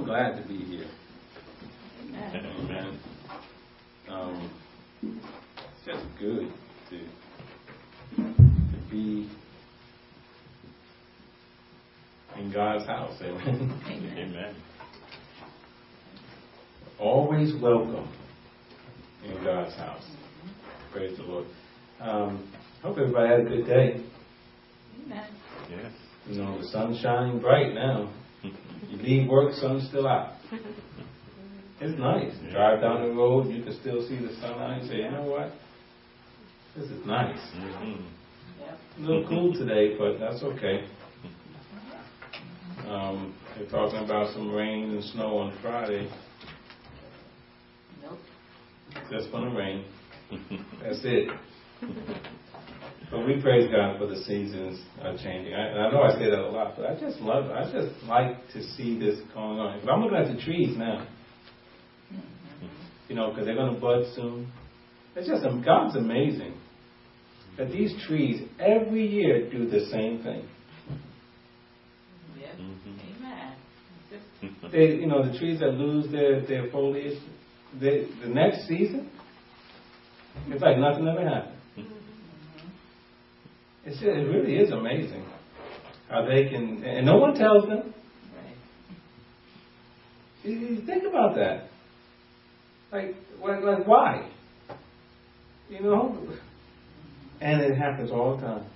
glad to be here. Amen. It's just good to be in God's house. Amen. Amen. Always welcome in God's house. Praise the Lord. Hope everybody had a good day. Amen. Yes. You know, the sun's shining bright now. You leave work, sun's still out. It's nice. Drive down the road, you can still see the sunlight and say, you know what? This is nice. Mm-hmm. A little cool today, but that's okay. They're talking about some rain and snow on Friday. Nope. Just gonna rain. That's it. But we praise God for the seasons are changing. I know I say that a lot, but I just love it. I just like to see this going on. If I'm looking at the trees now, you know, because they're going to bud soon. It's just, God's amazing that these trees every year do the same thing. Yes. Amen. They, you know, the trees that lose their foliage, the next season, it's like nothing ever happened. It really is amazing how they can, and no one tells them. Right. You think about that. Like why? You know? And it happens all the time.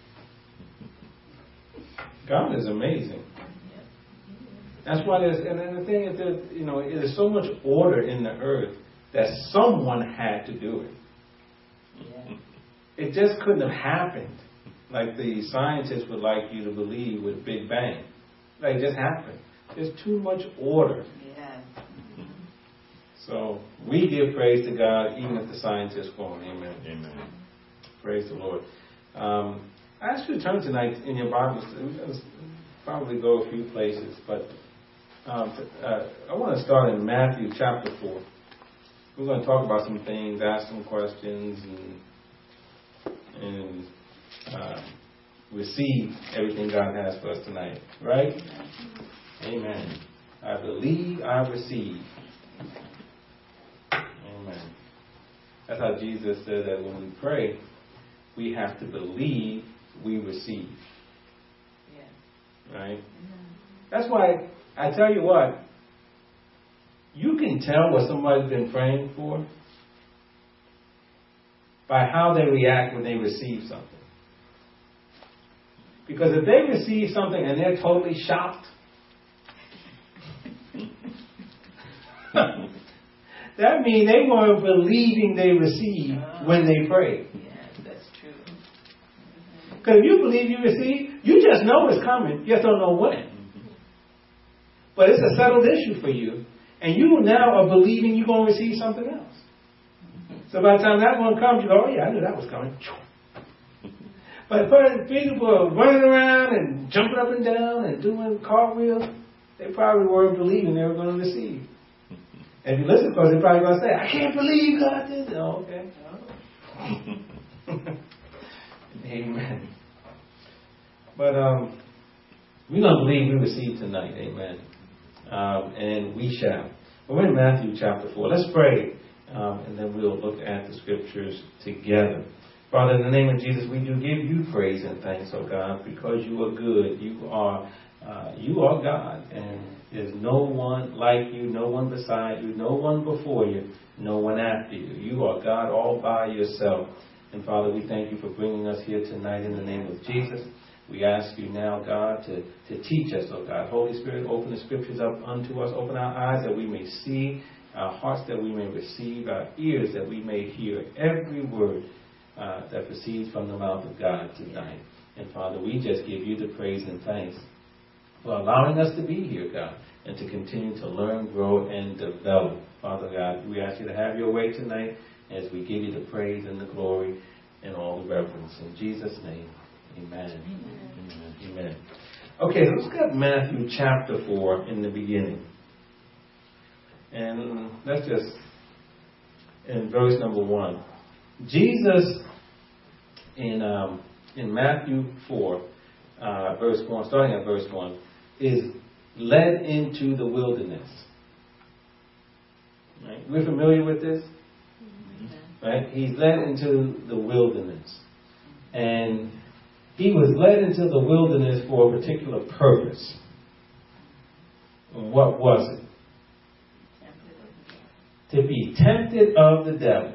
God is amazing. That's why there's, and then the thing is that, you know, there's so much order in the earth that someone had to do it. Yeah. It just couldn't have happened like the scientists would like you to believe with Big Bang. Like, it just happened. There's too much order. Yes. So we give praise to God even if the scientists won't. Amen. Amen. Praise the Lord. I ask you to turn tonight in your Bibles. We're going to probably go a few places, but I want to start in Matthew chapter 4. We're going to talk about some things, ask some questions, and receive everything God has for us tonight. Right? Amen. I believe, I receive. Amen. That's how Jesus said that when we pray, we have to believe we receive. Yeah. Right? That's why, I tell you what, you can tell what somebody's been praying for by how they react when they receive something. Because if they receive something and they're totally shocked, that means they weren't believing they received when they prayed. Yes, that's true. Because if you believe you receive, you just know it's coming. You just don't know when. But it's a settled issue for you. And you now are believing you're going to receive something else. So by the time that one comes, you go, oh yeah, I knew that was coming. But people were running around and jumping up and down and doing cartwheels. They probably weren't believing they were going to receive. And if you listen close, they're probably going to say, I can't believe God did it. Oh, okay. Amen. But we're going to believe we receive tonight. Amen. And we shall. We're in Matthew chapter 4. Let's pray. And then we'll look at the scriptures together. Father, in the name of Jesus, we do give you praise and thanks, oh God, because you are good. You are God, and there's no one like you, no one beside you, no one before you, no one after you. You are God all by yourself. And Father, we thank you for bringing us here tonight in the name of Jesus. We ask you now, God, to teach us, oh God. Holy Spirit, open the scriptures up unto us. Open our eyes that we may see, our hearts that we may receive, our ears that we may hear every word that proceeds from the mouth of God tonight. And Father, we just give you the praise and thanks for allowing us to be here, God, and to continue to learn, grow, and develop. Father God, we ask you to have your way tonight as we give you the praise and the glory and all the reverence. In Jesus' name, amen. Amen. Amen. Okay, let's look at Matthew chapter 4 in the beginning. And let's just, in verse number 1. Jesus, in Matthew 4, verse 1, starting at verse 1, is led into the wilderness. Right? We're familiar with this? Right? He's led into the wilderness. And he was led into the wilderness for a particular purpose. And what was it? To be tempted of the devil.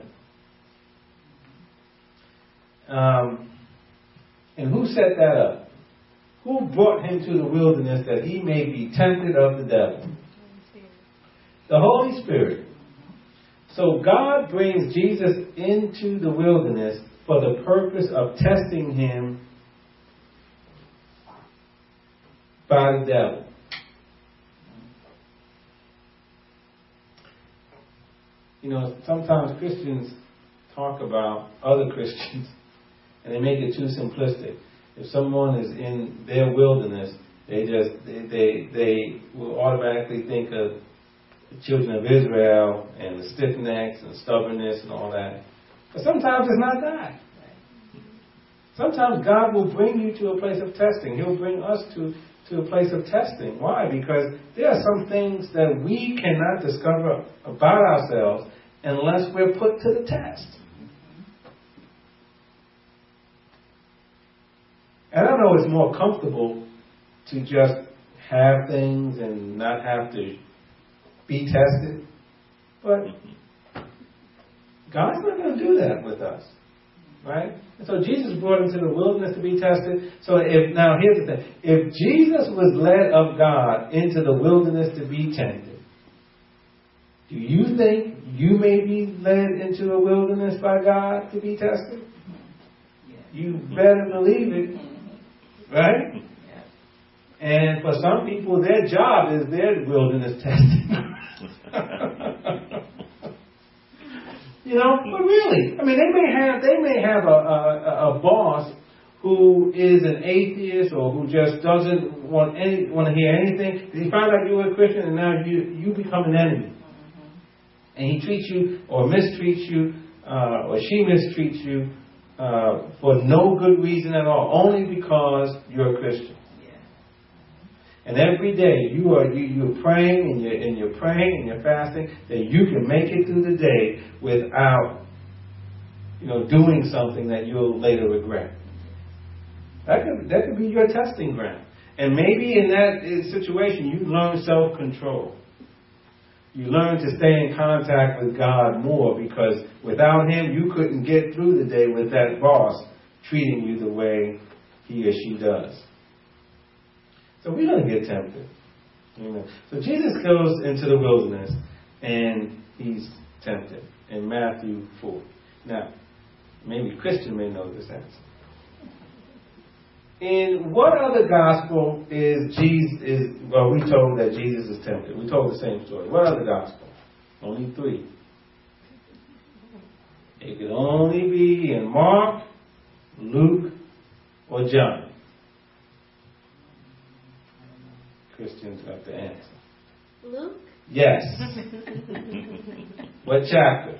And who set that up? Who brought him to the wilderness that he may be tempted of the devil? The Holy Spirit. So God brings Jesus into the wilderness for the purpose of testing him by the devil. You know, sometimes Christians talk about other Christians and they make it too simplistic. If someone is in their wilderness, they will automatically think of the children of Israel and the stiff necks and stubbornness and all that. But sometimes it's not that. Sometimes God will bring you to a place of testing. He'll bring us to a place of testing. Why? Because there are some things that we cannot discover about ourselves unless we're put to the test. And I know it's more comfortable to just have things and not have to be tested. But God's not going to do that with us. Right? And so Jesus brought him to the wilderness to be tested. So here's the thing. If Jesus was led of God into the wilderness to be tempted, do you think you may be led into the wilderness by God to be tested? You better believe it. Right? And for some people, their job is their wilderness testing. You know, but really, I mean, they may have a boss who is an atheist or who just doesn't want to hear anything. He found out you were a Christian and now you become an enemy. And he treats you or mistreats you or she mistreats you for no good reason at all, only because you're a Christian. And every day you're praying and you're praying and you're fasting that you can make it through the day without, doing something that you'll later regret. That could be your testing ground. And maybe in that situation you learn self-control. You learn to stay in contact with God more because without Him you couldn't get through the day with that boss treating you the way he or she does. So we're going to get tempted. So Jesus goes into the wilderness and he's tempted in Matthew 4. Now, maybe Christian may know this answer. In what other gospel we told that Jesus is tempted? We told the same story. What other gospel? Only 3. It could only be in Mark, Luke, or John. Christians got the answer. Luke? Yes. What chapter?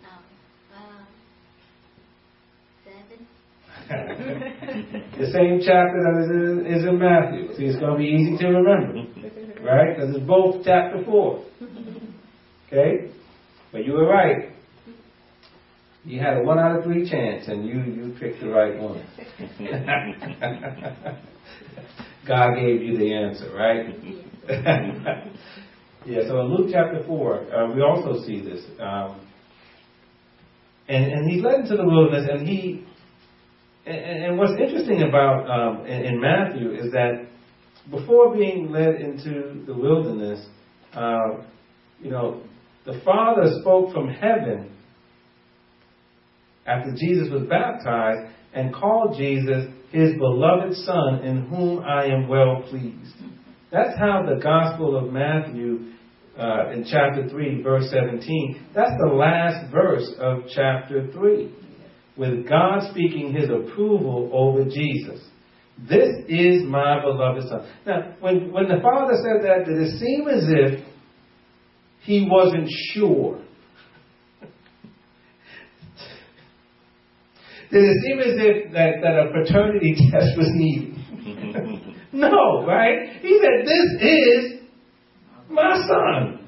7. The same chapter that is in Matthew. See, it's going to be easy to remember. Right? Because it's both chapter 4. Okay? But you were right. You had a 1 out of 3 chance and you picked the right one. God gave you the answer, right? Yeah, so in Luke chapter 4, we also see this. And he's led into the wilderness, and what's interesting about in Matthew is that before being led into the wilderness, the Father spoke from heaven after Jesus was baptized and called Jesus His beloved Son, in whom I am well pleased. That's how the Gospel of Matthew in chapter 3, verse 17, that's the last verse of chapter 3, with God speaking His approval over Jesus. This is my beloved Son. Now, when the Father said that, did it seem as if He wasn't sure? Did it seem as if that a paternity test was needed? No, right? He said, this is My son,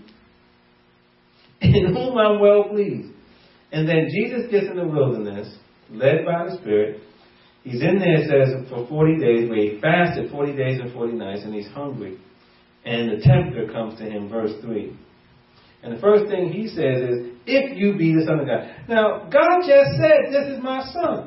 in whom I'm well pleased. And then Jesus gets in the wilderness, led by the Spirit. He's in there, it says, for 40 days, where he fasted 40 days and 40 nights, and he's hungry. And the tempter comes to him, verse 3. And the first thing he says is, if you be the Son of God. Now, God just said, this is my son.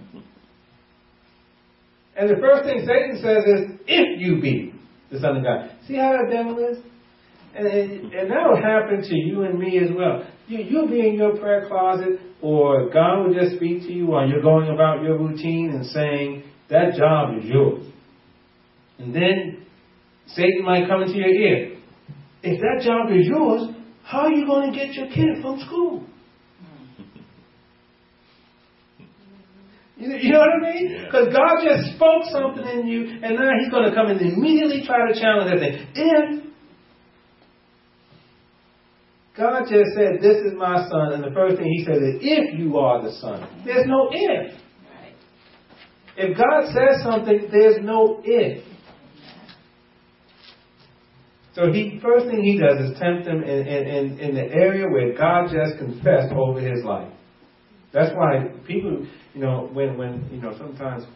And the first thing Satan says is, if you be the Son of God. See how that devil is? And that will happen to you and me as well. You'll be in your prayer closet, or God will just speak to you while you're going about your routine and saying, that job is yours. And then Satan might come into your ear. If that job is yours, how are you going to get your kid from school? You know what I mean? Because God just spoke something in you, and now he's going to come and immediately try to challenge that thing. If God just said, this is my son, and the first thing he said is, if you are the son. There's no if. Right. If God says something, there's no if. So first thing he does is tempt him in the area where God just confessed over his life. That's why people, when sometimes,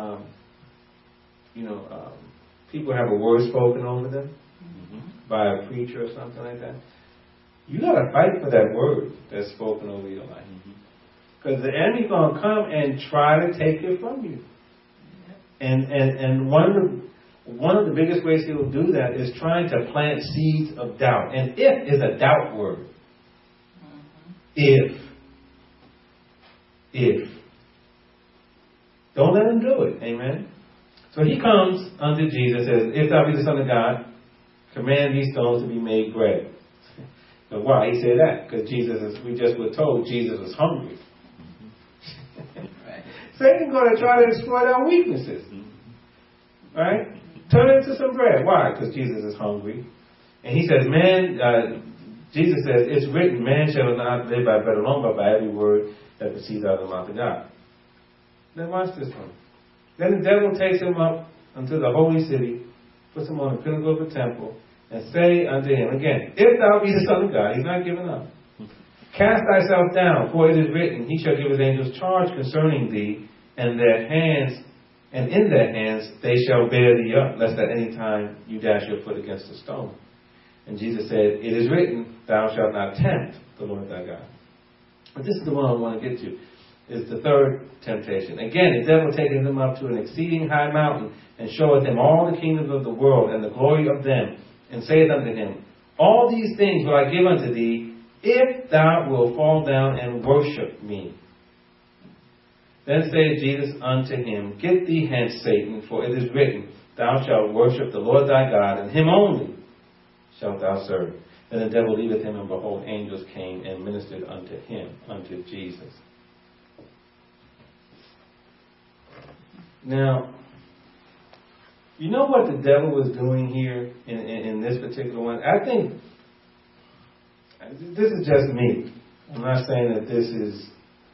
people have a word spoken over them by a preacher or something like that. You got to fight for that word that's spoken over your life. Because the enemy's going to come and try to take it from you. And one of the biggest ways he will do that is trying to plant seeds of doubt. And if is a doubt word. If. Don't let him do it. Amen. So he comes unto Jesus and says, if thou be the Son of God, command these stones to be made bread. So why he said that? Because we just were told Jesus was hungry. Right. Satan's going to try to exploit our weaknesses. Right? Turn it into some bread. Why? Because Jesus is hungry. And he says, Jesus says, it's written, man shall not live by bread alone, but by every word that proceeds out of the mouth of God. Then watch this one. Then the devil takes him up unto the holy city, puts him on the pinnacle of the temple, and say unto him, again, if thou be the Son of God, he's not giving up. Cast thyself down, for it is written, he shall give his angels charge concerning thee, and in their hands they shall bear thee up, lest at any time you dash your foot against a stone. And Jesus said, it is written, thou shalt not tempt the Lord thy God. But this is the one I want to get to, is the third temptation. Again, the devil taketh him up to an exceeding high mountain, and showeth him all the kingdoms of the world, and the glory of them, and saith unto him, all these things will I give unto thee, if thou wilt fall down and worship me. Then saith Jesus unto him, get thee hence, Satan, for it is written, thou shalt worship the Lord thy God, and him only shalt thou serve. Then the devil leaveth him, and behold, angels came and ministered unto him, unto Jesus. Now, you know what the devil was doing here in this particular one? I think, this is just me. I'm not saying that this is,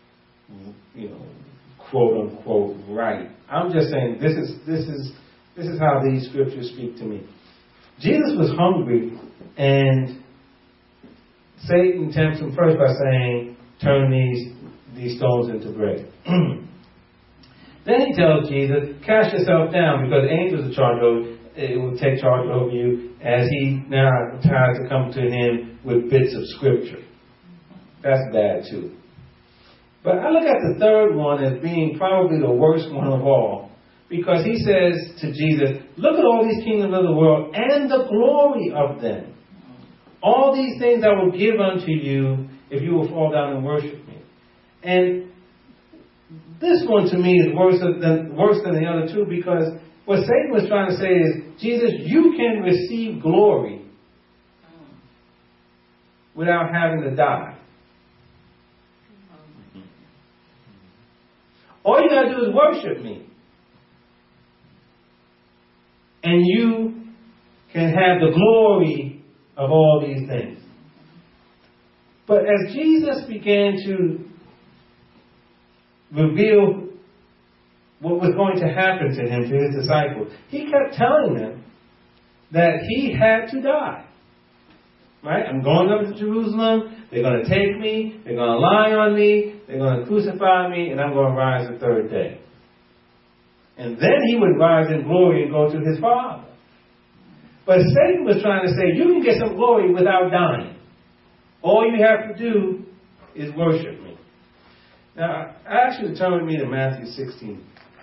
quote unquote right. I'm just saying this is how these scriptures speak to me. Jesus was hungry, and Satan tempts him first by saying, turn these stones into bread. Then he tells Jesus, cast yourself down, because angels will take charge over you, as he now tries to come to him with bits of scripture. That's bad too. But I look at the third one as being probably the worst one of all, because he says to Jesus, look at all these kingdoms of the world and the glory of them. All these things I will give unto you if you will fall down and worship me. And this one to me is worse than the other two, because what Satan was trying to say is, Jesus, you can receive glory without having to die. All you got to do is worship me, and you can have the glory of all these things. But as Jesus began to reveal what was going to happen to him, to his disciples, he kept telling them that he had to die. Right? I'm going up to Jerusalem. They're going to take me. They're going to lie on me. They're going to crucify me. And I'm going to rise the third day. And then he would rise in glory and go to his Father. But Satan was trying to say, you can get some glory without dying. All you have to do is worship me. Now, I ask you to turn with me to Matthew 16.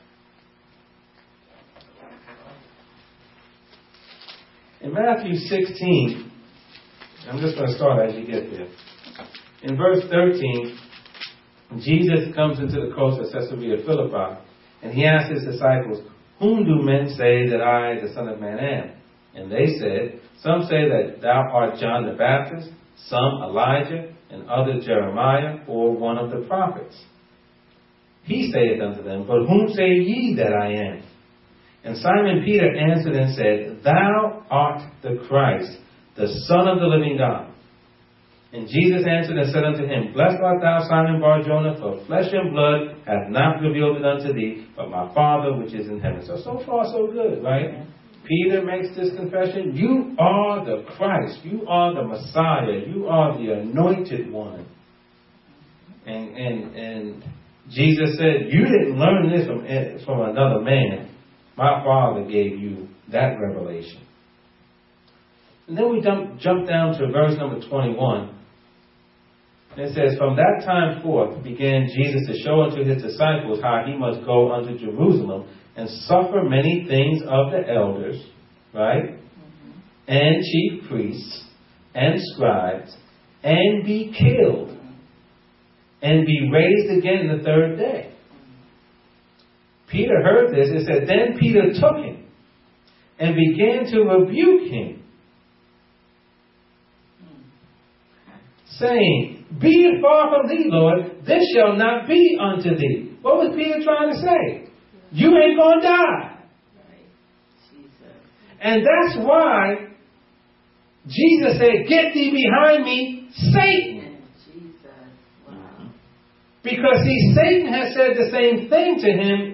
In Matthew 16, I'm just going to start as you get there. In verse 13, Jesus comes into the coast of Caesarea Philippi, and he asks his disciples, whom do men say that I, the Son of Man, am? And they said, some say that thou art John the Baptist, some Elijah, and others Jeremiah, or one of the prophets. He saith unto them, but whom say ye that I am? And Simon Peter answered and said, thou art the Christ, the Son of the living God. And Jesus answered and said unto him, blessed art thou, Simon Bar-Jonah, for flesh and blood hath not revealed it unto thee, but my Father which is in heaven. So far so good, right? Peter makes this confession. You are the Christ. You are the Messiah. You are the anointed one. And Jesus said, you didn't learn this from another man. My Father gave you that revelation. And then we jump down to verse number 21. And it says, from that time forth began Jesus to show unto his disciples how he must go unto Jerusalem and suffer many things of the elders, right? And chief priests and scribes, and be killed, and be raised again the third day. Peter heard this and said, then Peter took him and began to rebuke him, saying, be it far from thee, Lord, this shall not be unto thee. What was Peter trying to say? You ain't going to die. Right. Jesus. And that's why Jesus said, get thee behind me, Satan. Jesus. Wow. Because see, Satan has said the same thing to him,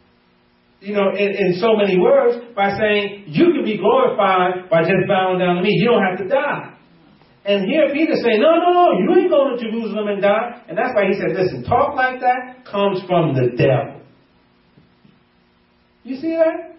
in so many words, by saying, you can be glorified by just bowing down to me. You don't have to die. And here Peter's saying, no, you ain't going to Jerusalem and die. And that's why he said, listen, talk like that comes from the devil. You see that?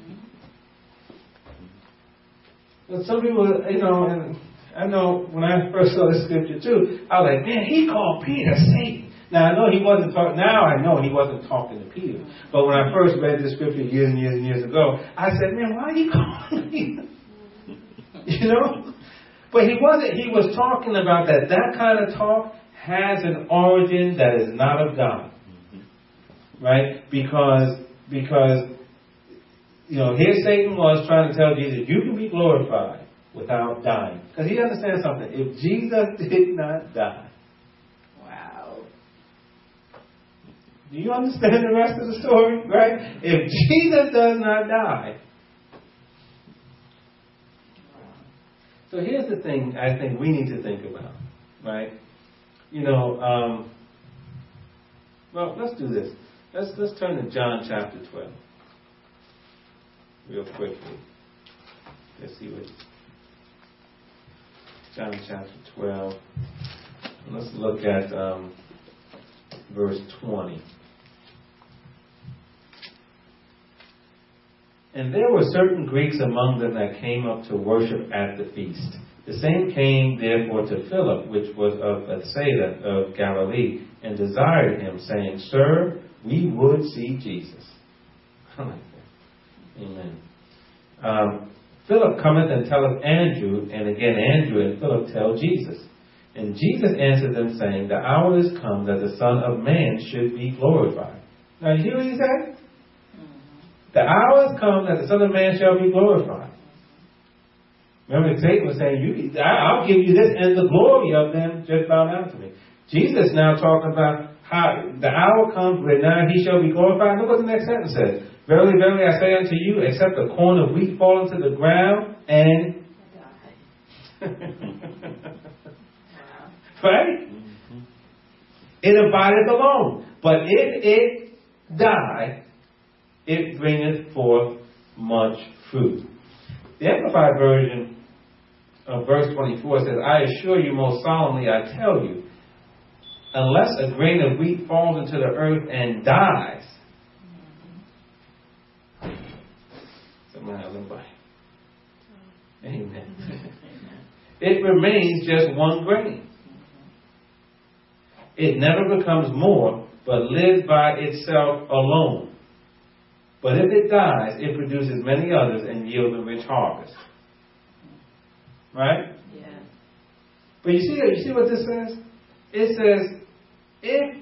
Well, some people, and I know when I first saw this scripture too, I was like, man, he called Peter Satan. Now, I know he wasn't talking, now I know he wasn't talking to Peter. But when I first read this scripture years and years and years ago, I said, man, why are you calling me? But he wasn't. He was talking about that kind of talk has an origin that is not of God. Right? Because here Satan was trying to tell Jesus, you can be glorified without dying. Because he understands something. If Jesus did not die. Wow. Do you understand the rest of the story? Right? If Jesus does not die. So here's the thing I think we need to think about. Right? Well, let's do this. Let's turn to John chapter 12. Real quickly. Let's see what John chapter 12. Let's look at verse 20. And there were certain Greeks among them that came up to worship at the feast. The same came therefore to Philip, which was of Bethsaida of Galilee, and desired him, saying, Sir, we would see Jesus. I like that. Amen. Philip cometh and telleth Andrew, and again Andrew and Philip tell Jesus. And Jesus answered them, saying, The hour is come that the Son of Man should be glorified. Now you hear what he said? The hour has come that the Son of Man shall be glorified. Remember, Satan was saying, I'll give you this and the glory of them just bow down to me. Jesus now talking about how the hour comes when now he shall be glorified. Look what the next sentence says. Verily, verily, I say unto you, except a corn of wheat fall into the ground and right? Mm-hmm. It abideth alone. But if it die, it bringeth forth much fruit. The Amplified Version verse 24 says, I assure you most solemnly, I tell you, unless a grain of wheat falls into the earth and dies, someone has a bite. Amen. It remains just one grain. It never becomes more, but lives by itself alone. But if it dies, it produces many others and yields a rich harvest. Right? Yeah. But you see what this says? It says,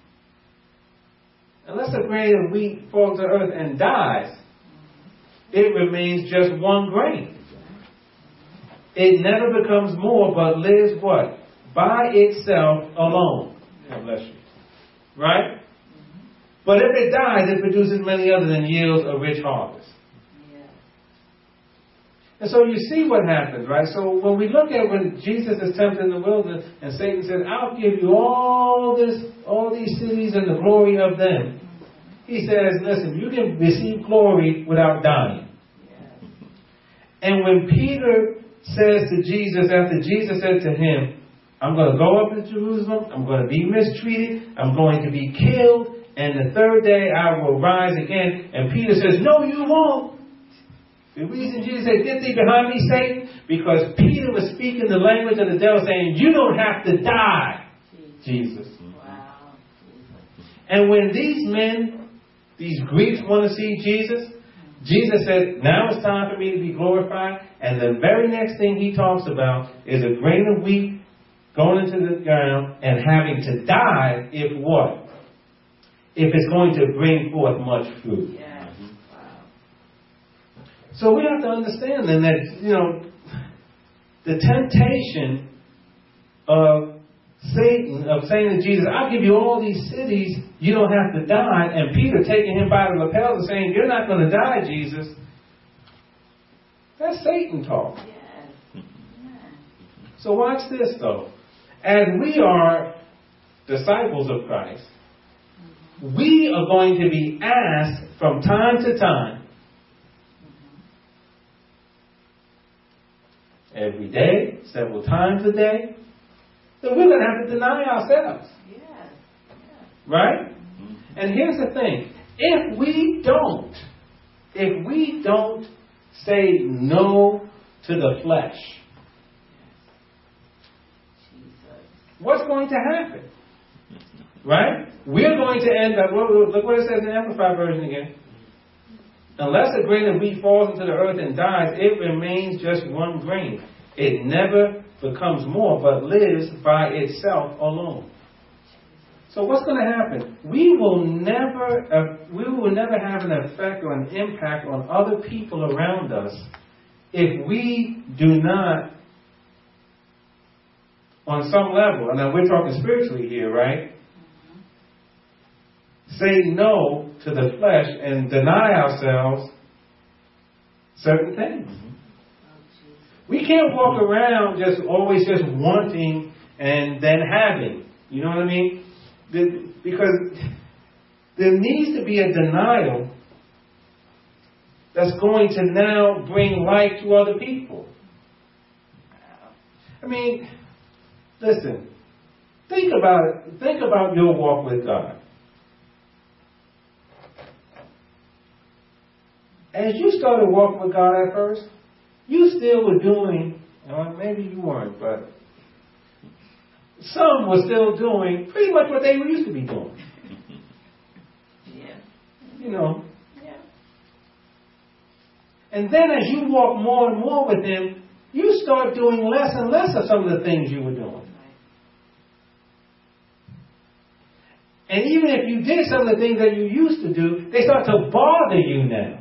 unless a grain of wheat falls to earth and dies, it remains just one grain. It never becomes more, but lives what? By itself alone. God bless you. Right? But if it dies, it produces many others and yields a rich harvest. Yeah. And so you see what happens, right? So when we look at when Jesus is tempted in the wilderness and Satan says, I'll give you all these cities and the glory of them. He says, listen, you can receive glory without dying. Yeah. And when Peter says to Jesus, after Jesus said to him, I'm going to go up to Jerusalem, I'm going to be mistreated, I'm going to be killed, and the third day I will rise again. And Peter says, no, you won't. The reason Jesus said, get thee behind me, Satan, because Peter was speaking the language of the devil, saying, you don't have to die, Jesus. Wow. And when these men, these Greeks want to see Jesus, Jesus said, now it's time for me to be glorified. And the very next thing he talks about is a grain of wheat going into the ground and having to die if what? If it's going to bring forth much fruit. Yeah. Wow. So we have to understand then that, the temptation of Satan, of saying to Jesus, I'll give you all these cities, you don't have to die. And Peter taking him by the lapel and saying, you're not going to die, Jesus. That's Satan talk. Yes. Yeah. So watch this though. As we are disciples of Christ, we are going to be asked from time to time, every day, several times a day, that we're going to have to deny ourselves. Yes. Yeah. Right? And here's the thing. If we don't say no to the flesh, what's going to happen? Right? We're going to end up, look what it says in the Amplified Version again. Unless a grain of wheat falls into the earth and dies, it remains just one grain. It never becomes more, but lives by itself alone. So what's going to happen? We will never have an effect or an impact on other people around us if we do not, on some level, and now we're talking spiritually here, right? Say no to the flesh and deny ourselves certain things. We can't walk around always just wanting and then having. You know what I mean? Because there needs to be a denial that's going to now bring life to other people. I mean, listen, think about it. Think about your walk with God. As you started walking with God at first, you still were doing, maybe you weren't, but some were still doing pretty much what they used to be doing. Yeah. Yeah. And then as you walk more and more with Him, you start doing less and less of some of the things you were doing. And even if you did some of the things that you used to do, they start to bother you now.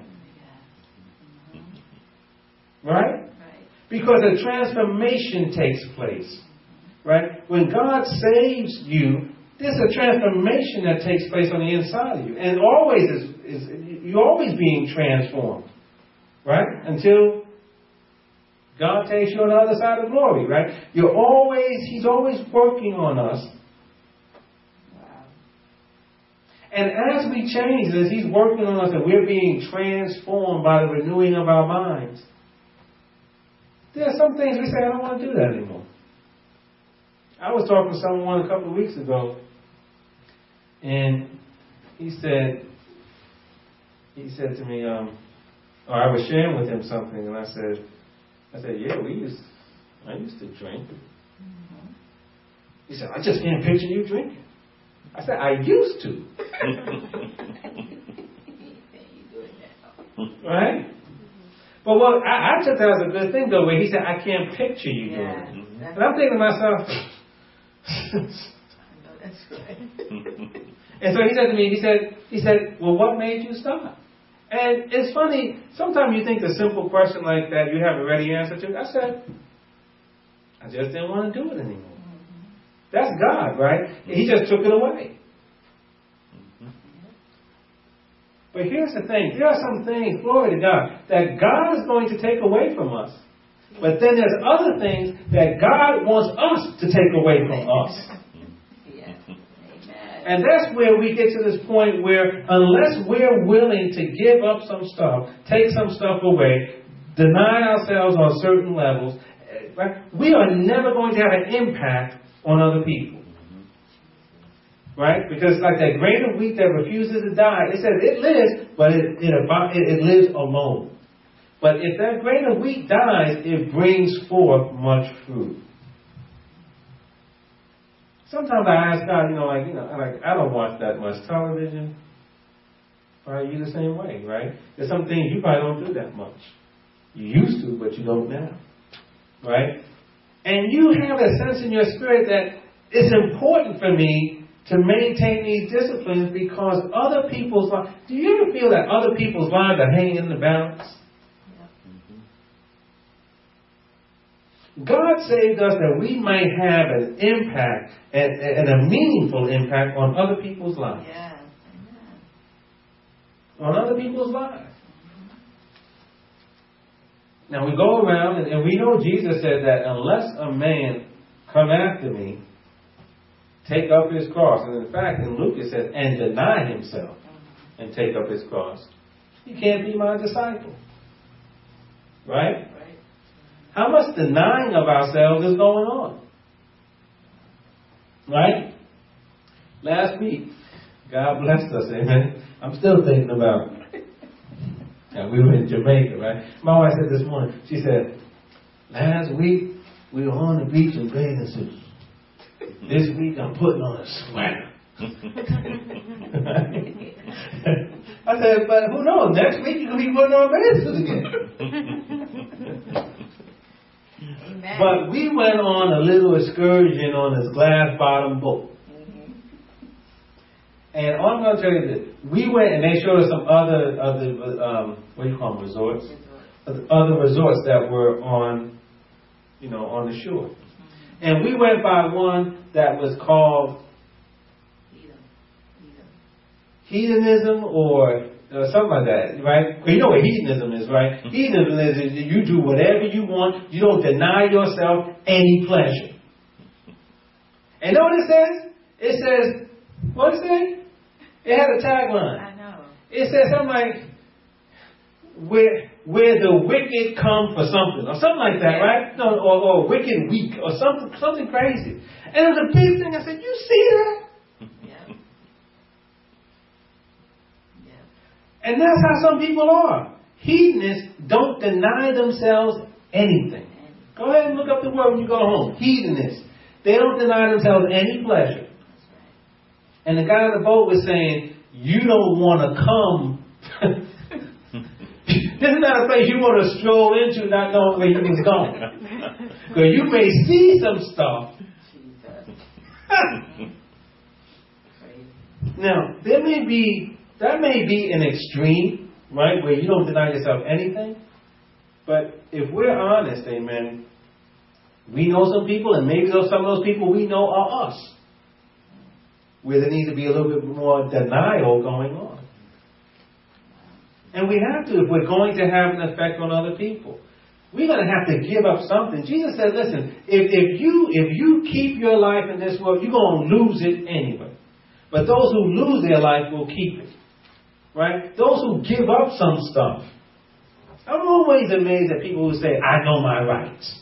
Right? Because a transformation takes place. Right? When God saves you, there's a transformation that takes place on the inside of you. And always you're always being transformed. Right? Until God takes you on the other side of glory. Right? He's always working on us. Wow. And as we change, as He's working on us and we're being transformed by the renewing of our minds, There are some things we say, I don't want to do that anymore. I was talking to someone a couple of weeks ago, and he said to me, or I was sharing with him something, and I said, yeah, I used to drink. He said, I just can't picture you drinking. I said, I used to. Right? But what I took that as a good thing, though, where he said, I can't picture you doing it. And I'm thinking to myself, That's right. and so he said to me, he said, well, what made you stop? And it's funny, sometimes you think a simple question like that, you have a ready answer to. I said, I just didn't want to do it anymore. That's God, right? He just took it away. But here's the thing. There are some things, glory to God, that God is going to take away from us. But then there's other things that God wants us to take away from us. Yeah. Amen. And that's where we get to this point where unless we're willing to give up some stuff, take some stuff away, deny ourselves on certain levels, right, we are never going to have an impact on other people. Right? Because like that grain of wheat that refuses to die, it says it lives, but it lives alone. But if that grain of wheat dies, it brings forth much fruit. Sometimes I ask God, I don't watch that much television. Probably you the same way, right? There's some things you probably don't do that much. You used to, but you don't now. Right? And you have a sense in your spirit that it's important for me to maintain these disciplines because other people's lives. Do you ever feel that other people's lives are hanging in the balance? God saved us that we might have an impact and a meaningful impact on other people's lives. Yeah. On other people's lives. Now we go around and we know Jesus said that unless a man come after me, take up his cross. And in fact, in Luke it says, and deny himself and take up his cross. You can't be my disciple. Right? How much denying of ourselves is going on? Right? Last week, God blessed us, amen. I'm still thinking about it. And we were in Jamaica, right? My wife said this morning, she said, last week we were on the beach in bathing suits. This week I'm putting on a sweater. I said, but who knows? Next week you're going to be putting on a bathing suit again. Amen. But we went on a little excursion on this glass bottom boat. And all I'm going to tell you this, we went and they showed us some other what do you call them, resorts? Other resorts that were on the shore. And we went by one that was called hedonism or something like that, right? Well, you know what hedonism is, right? Hedonism is you do whatever you want. You don't deny yourself any pleasure. And know what it says? It says, what did it say? It had a tagline. I know. It said something like, where the wicked come for something, or something like that, right? No, or wicked weak, or something crazy. And it was a big thing. I said, you see that? Yeah. And that's how some people are. Hedonists don't deny themselves anything. Go ahead and look up the word when you go home. Hedonists. They don't deny themselves any pleasure. And the guy on the boat was saying, you don't want to come. This is not a place you want to stroll into not knowing where you was going. Because you may see some stuff. Now, that may be an extreme, right, where you don't deny yourself anything. But if we're honest, amen, we know some people, and maybe some of those people we know are us, where there needs to be a little bit more denial going on. And we have to, if we're going to have an effect on other people. We're going to have to give up something. Jesus said, listen, if you keep your life in this world, you're going to lose it anyway. But those who lose their life will keep it. Right? Those who give up some stuff, I'm always amazed at people who say, I know my rights.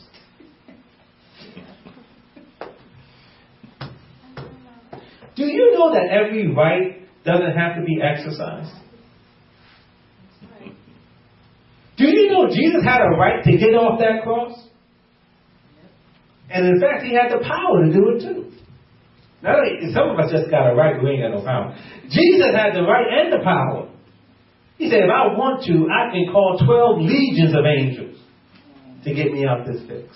Do you know that every right doesn't have to be exercised? Do you know Jesus had a right to get off that cross? And in fact, he had the power to do it too. Not only, some of us just got a right, we ain't got no power. Jesus had the right and the power. He said, if I want to, I can call 12 legions of angels to get me out this fix.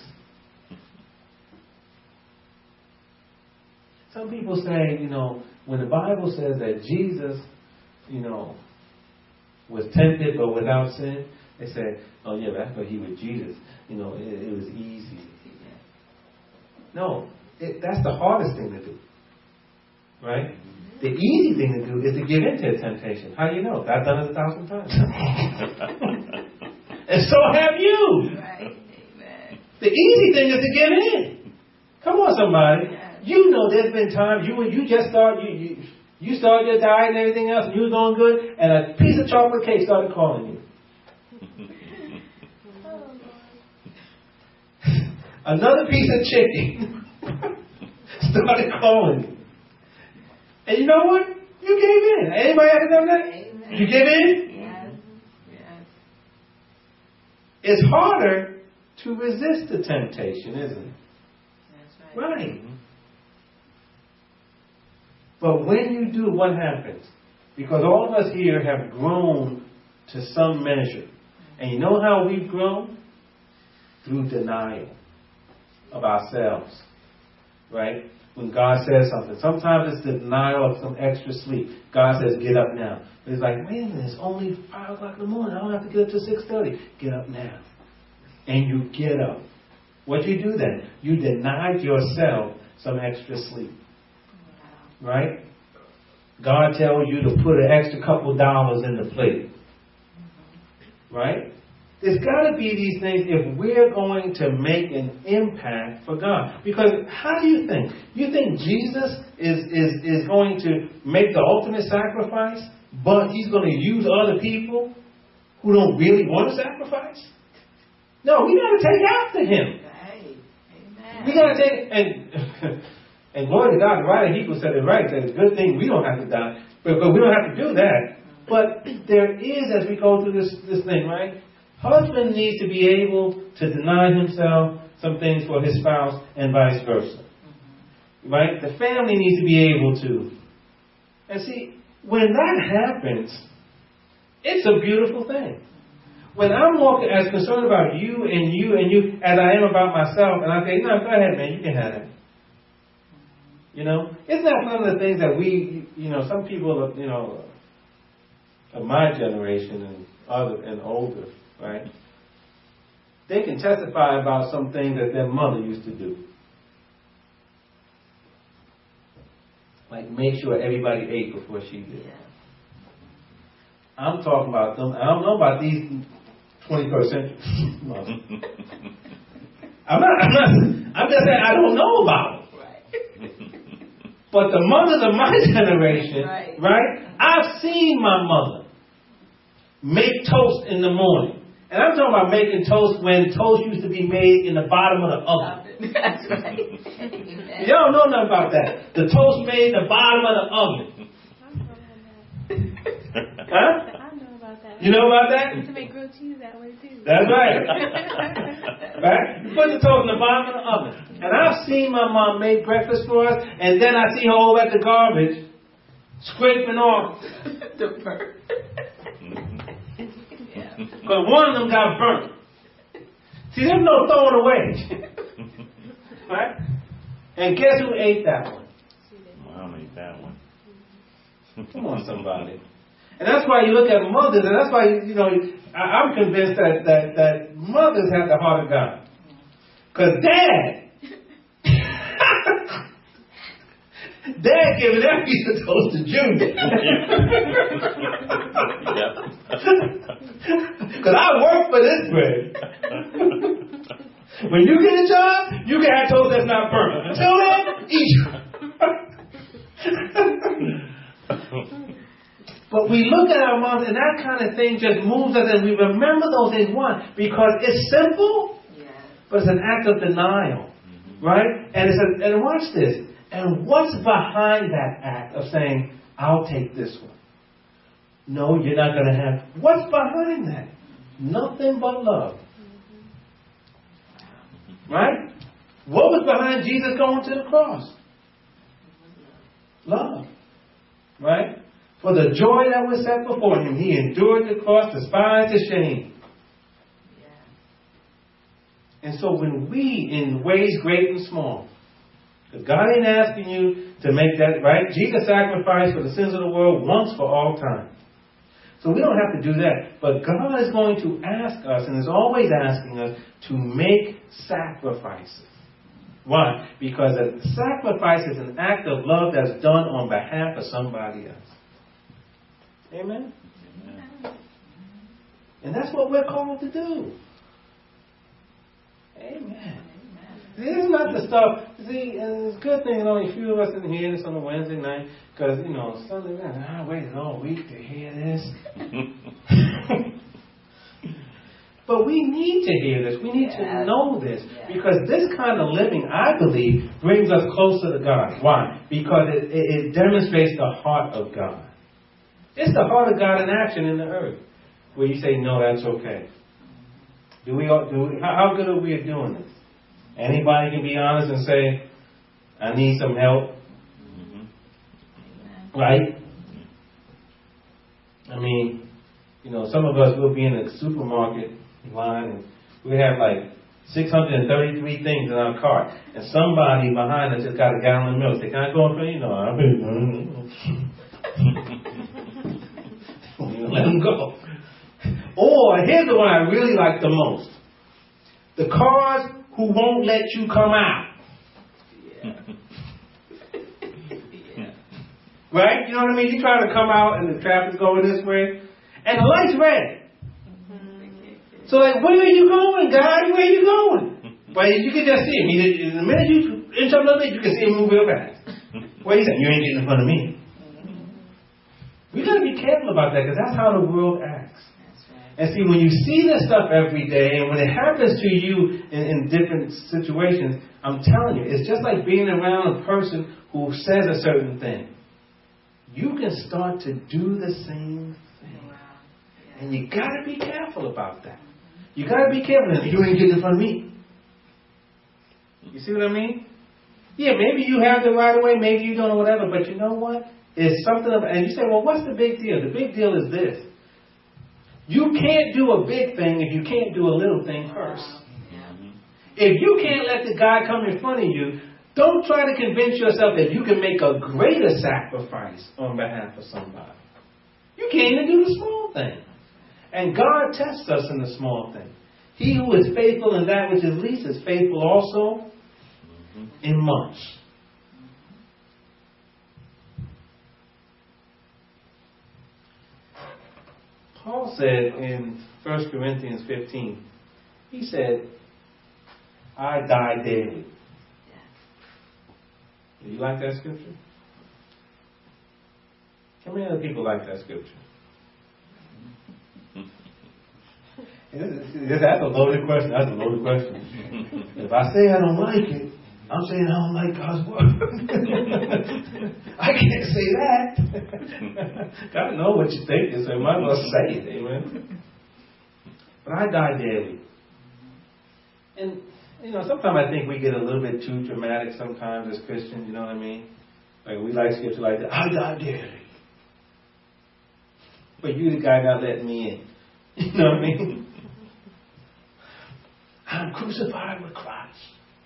Some people say, when the Bible says that Jesus, was tempted but without sin, they say, oh yeah, that's what he was Jesus. It was easy. No, that's the hardest thing to do. Right? The easy thing to do is to give in to temptation. How do you know? I've done it 1,000 times. And so have you. Right. Amen. The easy thing is to give in. Come on, somebody. Yes. You know there's been times you just started, you started your diet and everything else, and you was doing good, and a piece of chocolate cake started calling you. Another piece of chicken started calling you. And you know what? You gave in. Anybody ever done that? Amen. You give in? Yes. Yes. It's harder to resist the temptation, isn't it? That's right. Right. But when you do, what happens? Because all of us here have grown to some measure. And you know how we've grown? Through denial of ourselves. Right? When God says something. Sometimes it's the denial of some extra sleep. God says, get up now. But it's like, wait a minute, it's only 5 o'clock in the morning. I don't have to get up till 6:30. Get up now. And you get up. What you do then? You denied yourself some extra sleep. Right? God tells you to put an extra couple dollars in the plate. Right? There's got to be these things if we're going to make an impact for God. Because how do you think? You think Jesus is going to make the ultimate sacrifice, but he's going to use other people who don't really want to sacrifice? No, we got to take after him. Right. Amen. We got to take, and glory to God, the writer of Hebrews said it right, that it's a good thing we don't have to die, but we don't have to do that. But there is, as we go through this thing, right? Husband needs to be able to deny himself some things for his spouse and vice versa. Right? The family needs to be able to. And see, when that happens, it's a beautiful thing. When I'm more as concerned about you and you and you as I am about myself, and I say, no, go ahead, man, you can have it. Isn't that one of the things that we, some people, of my generation and other and older, right? They can testify about some things that their mother used to do. Like make sure everybody ate before she did. Yeah. I'm talking about them. I don't know about these 21st century mothers. I'm just saying I don't know about them. Right. But the mothers of my generation, Right. I've seen my mother make toast in the morning. And I'm talking about making toast when toast used to be made in the bottom of the oven. That's right. Amen. Y'all know nothing about that. The toast made in the bottom of the oven. Huh? I know about that. You know about that? I used to make grilled cheese that way too. That's right. Right? You put the toast in the bottom of the oven. And I've seen my mom make breakfast for us, and then I see her over at the garbage, scraping off. The burn. Because one of them got burnt. See, there's no throwing away. Right? And guess who ate that one? Mom ate that one. Come on, somebody. And that's why you look at mothers, and that's why, I'm convinced that mothers have the heart of God. Because Dad giving that piece of toast to Junior. Because I work for this bread. When you get a job, you can have toast that's not burnt. Until then, eat. But we look at our moms and that kind of thing just moves us and we remember those things. One, because it's simple, but it's an act of denial. Right? And watch this. And what's behind that act of saying, I'll take this one? No, you're not going to have. What's behind that? Nothing but love. Right? What was behind Jesus going to the cross? Love. Right? For the joy that was set before him, he endured the cross, despised the shame. And so when we, in ways great and small, because God ain't asking you to make that, right? Jesus sacrificed for the sins of the world once for all time. So we don't have to do that. But God is going to ask us, and is always asking us, to make sacrifices. Why? Because a sacrifice is an act of love that's done on behalf of somebody else. Amen? Amen. And that's what we're called to do. Amen. This is not the stuff. See, and it's a good thing only a few of us didn't hear this on a Wednesday night, because Sunday night I waited all week to hear this. But we need to hear this. We need to know this, because this kind of living, I believe, brings us closer to God. Why? Because it demonstrates the heart of God. It's the heart of God in action in the earth, where you say, "No, that's okay." How good are we at doing this? Anybody can be honest and say, I need some help. Mm-hmm. Right? I mean, some of us will be in a supermarket line and we have like 633 things in our cart. And somebody behind us just got a gallon of milk. They can't go in front of you. Let them go. Or, here's the one I really like the most. The cars who won't let you come out. Right? You know what I mean? You try to come out and the traffic's going this way. And the light's red. So where are you going, guys? Where are you going? But you can just see him. The minute you inch up a little bit, you can see him move real fast. What he said? You ain't getting in front of me. We got to be careful about that, because that's how the world acts. And see, when you see this stuff every day, and when it happens to you in different situations, I'm telling you, it's just like being around a person who says a certain thing. You can start to do the same thing. And you got to be careful about that. You got to be careful. You ain't getting in front of me. You see what I mean? Yeah, maybe you have the right of way, maybe you don't, or whatever, but you know what? It's something of, and you say, well, what's the big deal? The big deal is this. You can't do a big thing if you can't do a little thing first. If you can't let the guy come in front of you, don't try to convince yourself that you can make a greater sacrifice on behalf of somebody. You can't even do the small thing. And God tests us in the small thing. He who is faithful in that which is least is faithful also in much. Paul said in 1 Corinthians 15, he said, I die daily. Do you like that scripture? How many other people like that scripture? That's a loaded question. That's a loaded question. If I say I don't like it, I'm saying I don't like God's word. I can't say that. God knows what you're thinking, so you might as well say it. Amen. But I die daily. And, sometimes I think we get a little bit too dramatic sometimes as Christians, you know what I mean? Like, we like scripture like that. I die daily. But you the guy not letting me in. You know what I mean? I'm crucified with Christ.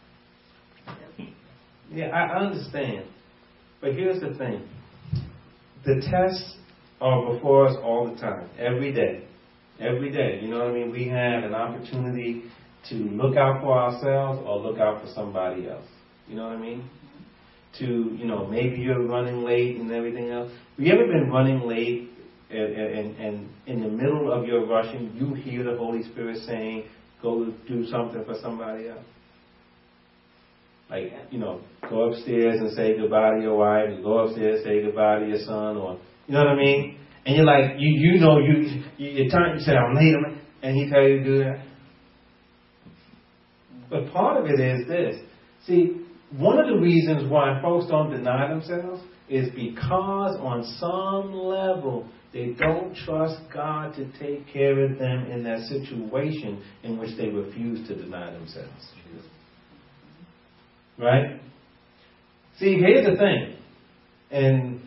Yeah, I understand. But here's the thing. The tests are before us all the time. Every day. Every day. You know what I mean? We have an opportunity to look out for ourselves or look out for somebody else. You know what I mean? To, maybe you're running late and everything else. Have you ever been running late and in the middle of your rushing, you hear the Holy Spirit saying, go do something for somebody else? Like, go upstairs and say goodbye to your wife, and go upstairs and say goodbye to your son, or, you know what I mean? And you're like, you turn, you say, I'm late, and he tell you to do that. But part of it is this. See, one of the reasons why folks don't deny themselves is because on some level they don't trust God to take care of them in that situation in which they refuse to deny themselves. Right? See, here's the thing. And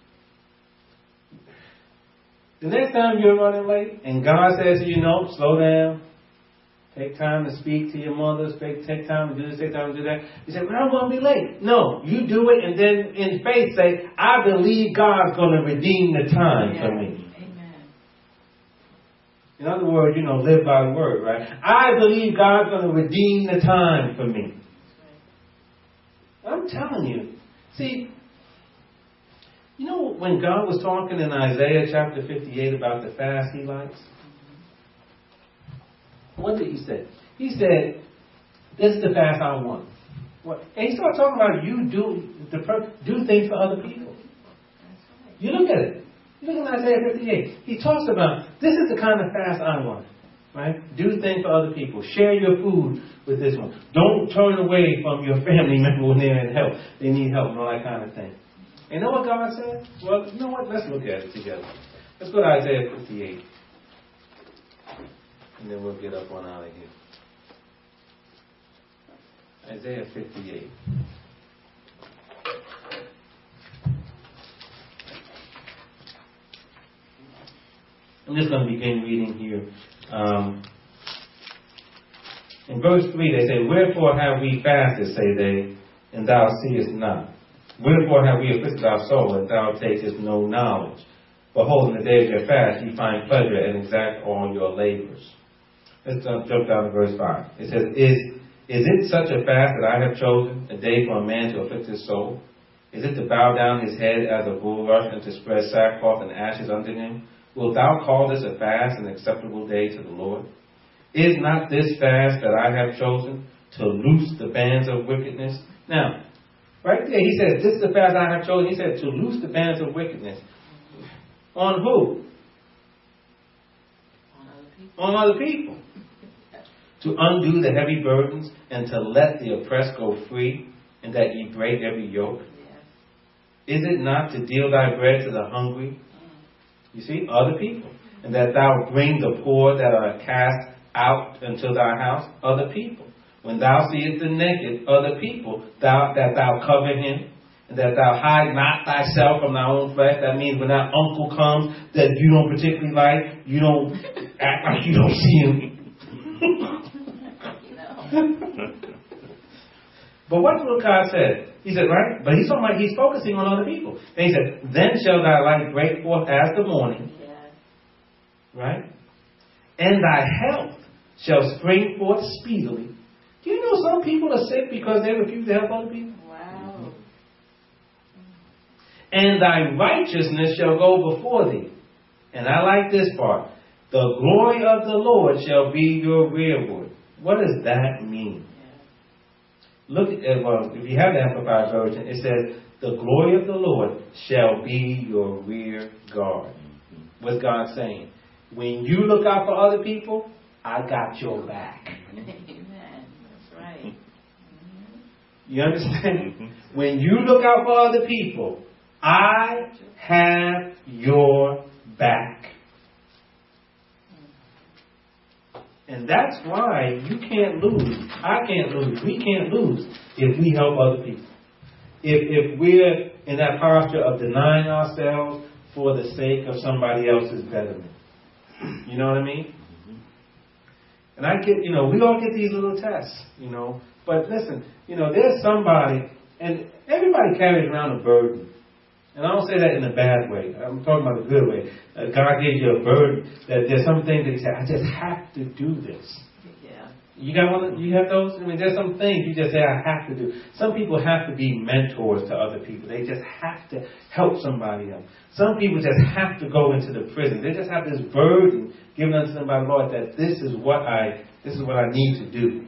the next time you're running late and God says to you, no, slow down. Take time to speak to your mother. Take time to do this, take time to do that. You say, well, I'm going to be late. No, you do it and then in faith say, I believe God's going to redeem the time for me. Amen. In other words, live by the word, right? I believe God's going to redeem the time for me. I'm telling you. See, when God was talking in Isaiah chapter 58 about the fast he likes, what did he say? He said, this is the fast I want. What? And he started talking about you do things for other people. You look at it. You look at Isaiah 58. He talks about, this is the kind of fast I want. Right? Do things for other people. Share your food with this one. Don't turn away from your family member when they're in help. They need help and all that kind of thing. And you know what God said? Well, you know what? Let's look at it together. Let's go to Isaiah 58. And then we'll get up on out of here. Isaiah 58. I'm just going to begin reading here. In verse 3 they say, wherefore have we fasted, say they, and thou seest not? Wherefore have we afflicted our soul, and thou takest no knowledge? Behold, in the day of your fast ye find pleasure, and exact all your labors. Let's jump down to verse 5. It says, Is it such a fast that I have chosen, a day for a man to afflict his soul? Is it to bow down his head as a bulrush, and to spread sackcloth and ashes under him? Wilt thou call this a fast, an acceptable day to the Lord? Is not this fast that I have chosen, to loose the bands of wickedness? Now, right there he says, this is the fast I have chosen. He said, to loose the bands of wickedness. On who? On other people. To undo the heavy burdens, and to let the oppressed go free, and that ye break every yoke. Is it not to deal thy bread to the hungry? You see, other people. And that thou bring the poor that are cast out into thy house, other people. When thou seest the naked, other people, that thou cover him, and that thou hide not thyself from thy own flesh. That means when that uncle comes that you don't particularly like, you don't act like you don't see him. But what's what God said? He said, right? But he's focusing on other people. And he said, then shall thy light break forth as the morning. Yes. Right? And thy health shall spring forth speedily. Do you know some people are sick because they refuse to help other people? Wow. And thy righteousness shall go before thee. And I like this part. The glory of the Lord shall be your rearward. What does that mean? Look at, if you have the Amplified Version, it says, the glory of the Lord shall be your rear guard. What's God saying? When you look out for other people, I got your back. Amen. That's right. Mm-hmm. You understand? When you look out for other people, I have your back. And that's why you can't lose. I can't lose. We can't lose if we help other people. If we're in that posture of denying ourselves for the sake of somebody else's betterment. You know what I mean? And I get, we all get these little tests, But listen, there's somebody, and everybody carries around a burden. And I don't say that in a bad way. I'm talking about a good way. God gives you a burden that there's some things that He said, I just have to do this. Yeah. You got one? You have those? I mean, there's some things you just say, I have to do. Some people have to be mentors to other people. They just have to help somebody else. Some people just have to go into the prison. They just have this burden given unto them by the Lord that this is what I need to do.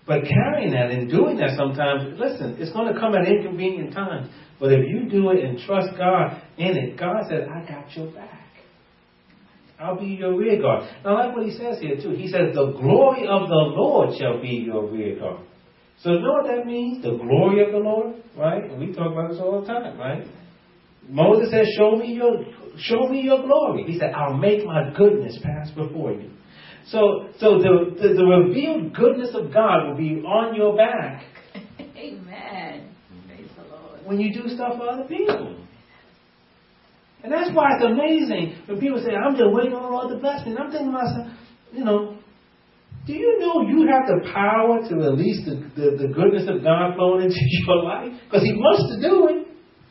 But carrying that and doing that sometimes, listen, it's going to come at inconvenient times. But if you do it and trust God in it, God says, I got your back. I'll be your rear guard. And I like what he says here too. He says, the glory of the Lord shall be your rear guard. So you know what that means? The glory of the Lord, right? And we talk about this all the time, right? Moses said, show me your glory. He said, I'll make my goodness pass before you. So the revealed goodness of God will be on your back. Amen. Praise the Lord. When you do stuff for other people. And that's why it's amazing when people say, I'm just waiting on the Lord to bless me. And I'm thinking to myself, do you know you have the power to release the goodness of God flowing into your life? Because He wants to do it.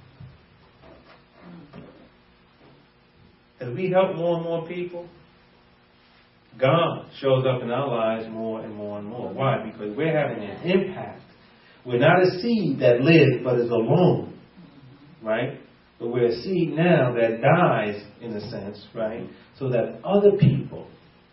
As we help more and more people, God shows up in our lives more and more and more. Why? Because we're having an impact. We're not a seed that lives but is alone. Right? But we're a seed now that dies, in a sense, right? So that other people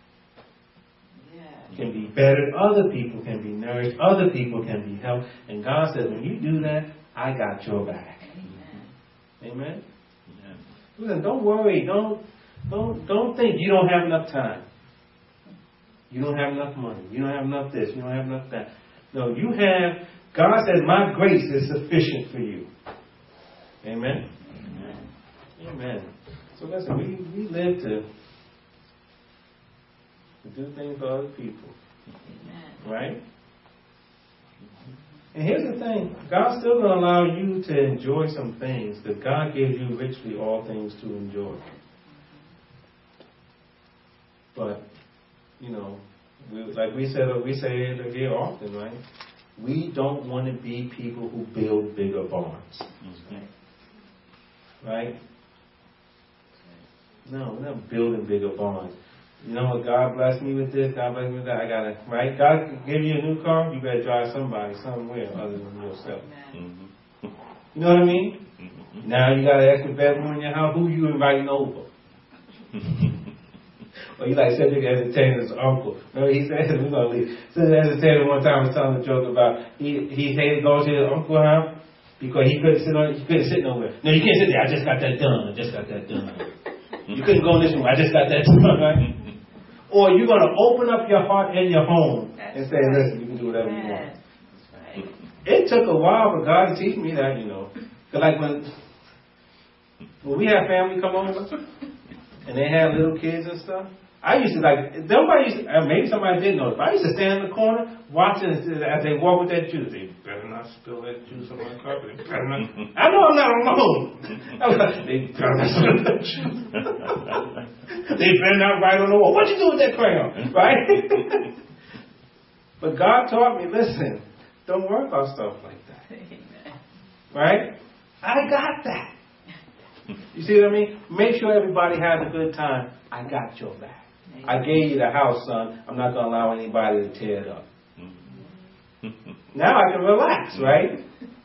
can be bettered, other people can be nourished, other people can be helped. And God says, when you do that, I got your back. Amen? Listen, don't worry. Don't think you don't have enough time. You don't have enough money. You don't have enough this. You don't have enough that. No, you have. God says, my grace is sufficient for you. Amen? Amen. So listen, we live to do things for other people. Right? And here's the thing. God's still going to allow you to enjoy some things because God gives you richly all things to enjoy. But, like we say it here often, right? We don't want to be people who build bigger barns. Right? No, we're not building bigger barns. You know what? God bless me with this. God bless me with that. I got it. Right? God can give you a new car. You better drive somebody somewhere other than yourself. You know what I mean? Now you got an extra bedroom in your house. Who you inviting over? Well, you like Cedric Entertainer's uncle. Remember he said, we're going to leave. Cedric Entertainer one time was telling a joke about he hated going to his uncle's house because he couldn't sit nowhere. No, you can't sit there. I just got that done. You couldn't go in this room. I just got that done, right? Or you're going to open up your heart and your home and say, listen, you can do whatever you want. That's right. It took a while for God to teach me that, Because like when we had family come over and they had little kids and stuff, I used to maybe somebody didn't know it, but I used to stand in the corner watching as they walk with that juice. They better not spill that juice on my carpet. They better not. I know I'm not alone. They better not spill that juice. They better not write on the wall. What you do with that crayon? Right? But God taught me, listen, don't worry about stuff like that. Right? I got that. You see what I mean? Make sure everybody has a good time. I got your back. I gave you the house, son. I'm not going to allow anybody to tear it up. Now I can relax, right?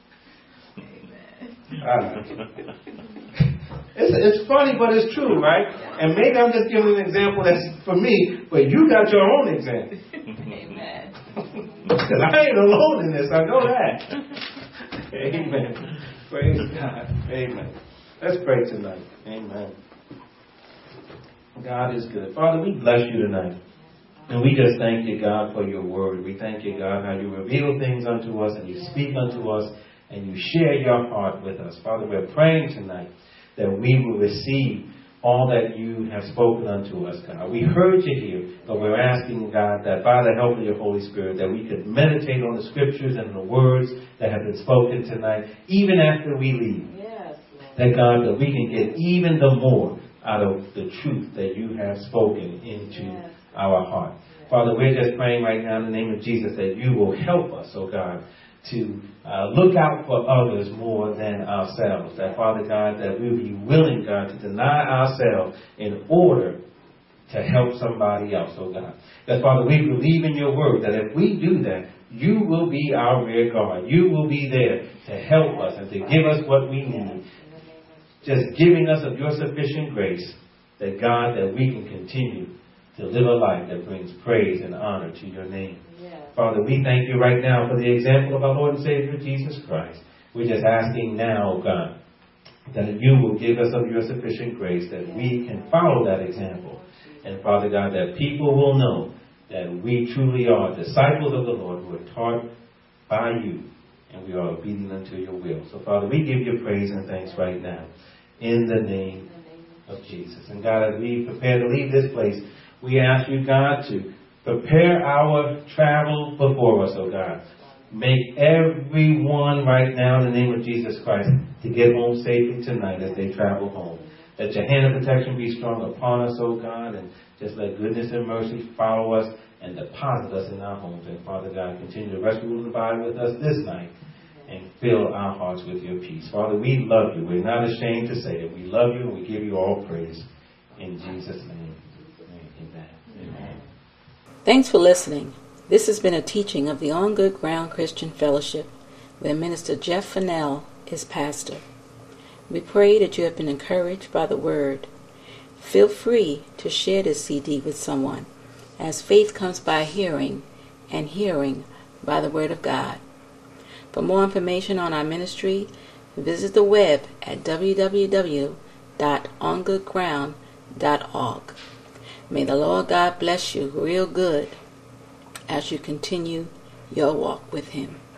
It's funny, but it's true, right? And maybe I'm just giving an example that's for me, but you got your own example. Amen. Because I ain't alone in this. I know that. Amen. Praise God. Amen. Let's pray tonight. Amen. God is good. Father, we bless you tonight. And we just thank you, God, for your word. We thank you, God, how you reveal things unto us and you speak unto us and you share your heart with us. Father, we're praying tonight that we will receive all that you have spoken unto us, God. We heard you here, but we're asking, God, that by the help of your Holy Spirit, that we could meditate on the scriptures and the words that have been spoken tonight, even after we leave. Yes, that, God, that we can get even the more out of the truth that you have spoken into our heart. Father, we're just praying right now in the name of Jesus that you will help us, oh God, to look out for others more than ourselves. That, Father God, that we'll be willing, God, to deny ourselves in order to help somebody else, oh God. That, Father, we believe in your word that if we do that, you will be our rear guard. You will be there to help us and to give us what we need. Just giving us of your sufficient grace, that, God, that we can continue to live a life that brings praise and honor to your name. Father, we thank you right now for the example of our Lord and Savior, Jesus Christ. We're just asking now, God, that you will give us of your sufficient grace, that we can follow that example. And Father God, that people will know that we truly are disciples of the Lord who are taught by you, and we are obedient unto your will. So Father, we give you praise and thanks right now in the name of Jesus. And God, as we prepare to leave this place, we ask you, God, to prepare our travel before us, oh God. Make everyone right now in the name of Jesus Christ to get home safely tonight as they travel home. Let your hand of protection be strong upon us, oh God, and just let goodness and mercy follow us and deposit us in our homes. And Father God, continue to rest, rule, and abide with us this night and fill our hearts with your peace. Father, we love you. We're not ashamed to say it. We love you and we give you all praise. In Jesus' name, amen. Amen. Thanks for listening. This has been a teaching of the On Good Ground Christian Fellowship, where Minister Jeff Fennell is pastor. We pray that you have been encouraged by the word. Feel free to share this CD with someone, as faith comes by hearing, and hearing by the word of God. For more information on our ministry, visit the web at www.ongoodground.org. May the Lord God bless you real good as you continue your walk with Him.